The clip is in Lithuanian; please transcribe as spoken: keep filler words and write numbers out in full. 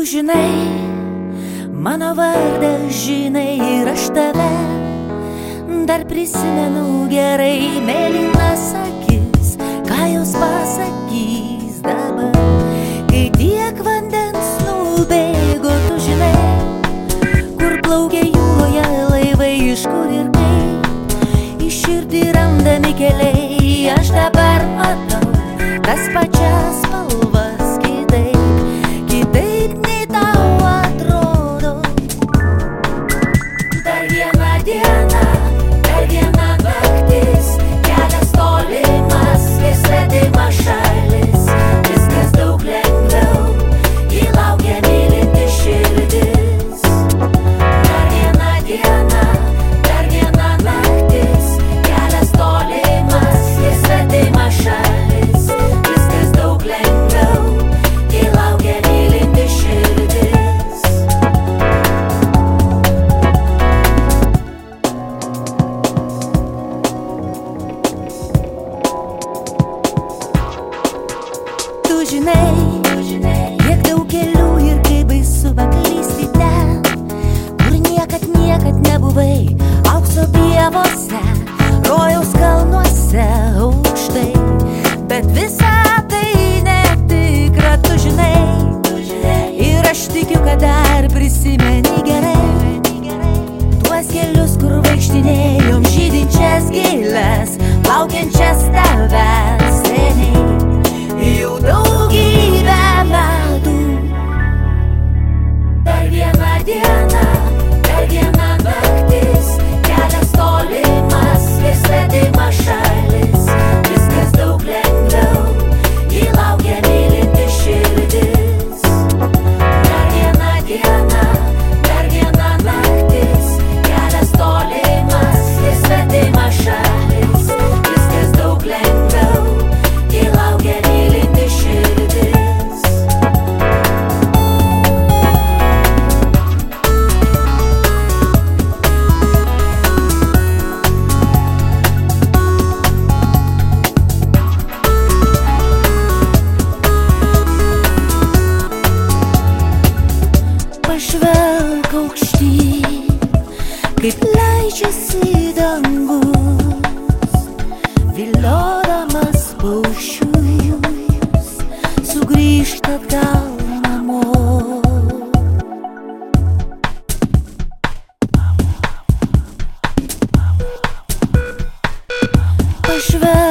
žinai, mano vardą žinai ir aš tave dar prisimenu gerai. Mėlynas akis, ką jos pasakys dabar, kai tiek vandens nubėgo. Tu žinai, kur plaukia jūroje laivai, iš kur ir kaip į širdį randami keliai. Aš dabar matau tas pačias spalvas kitaip, kitaip nei tau atrodo. Dar viena diena, dar viena naktis, kelias tolimas, kai svetima šalis, viskas daug lengviau, jį laukia mylinti širdis. Dar viena diena, dar viena naktis, kelias tolimas, kai svetima šalis, viskas daug lengviau, jį laukia mylinti širdis. Tu žinai, kiek daug kelių ir kaip baisu paklysti ten, kur niekad, niekad nebuvai. Aukso pievose, rojaus kalnuose aukštai, bet visa tai netikra. Tu žinai, ir aš tikiu, kad dar prisimeni gerai tuos kelius, kur vaikštinėjom, žydinčias gėles, laukiančias tavęs seniai, jau daugybę metų. Dar viena diena, dar viena naktis, kelias tolimas, kai svetima šalis, viskas daug lengviau, jį laukia mylinti širdis. Dar viena diena, dar viena naktis, kelias tolimas, kai svetima šalis, viskas daug lengviau, jį laukia mylinti širdis. Pažvelk aukštyn, kaip leidžiasi dangus, viliodamas paukščius, sugrįžta atgal namo. Pažvelk